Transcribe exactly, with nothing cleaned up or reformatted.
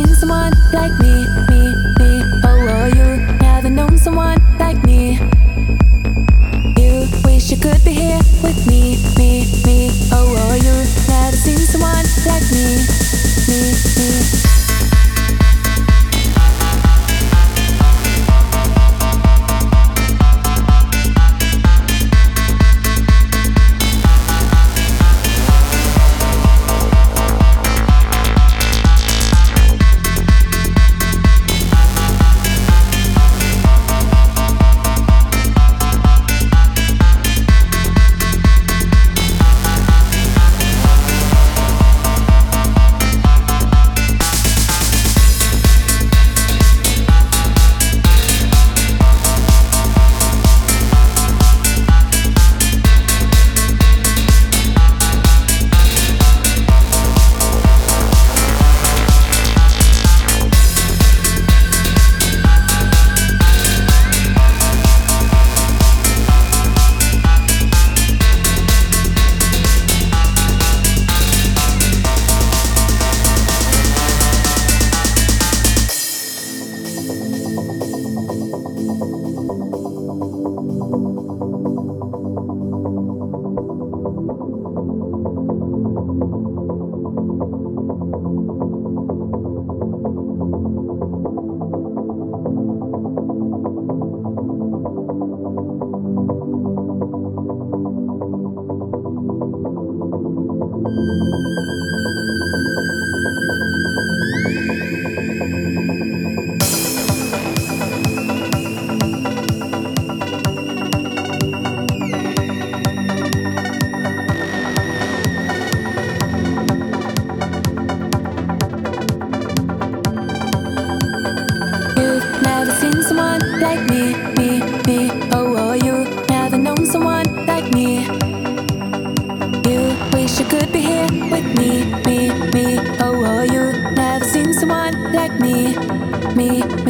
seen someone like me, me, me. Oh, oh, you never known someone like me. You wish you could be here with me, me, me. Oh, oh, you never seen someone like me, me, me. Like me, me, me. Oh, oh, you never known someone like me. You wish you could be here with me, me, me. Oh, oh, you never seen someone like me, me.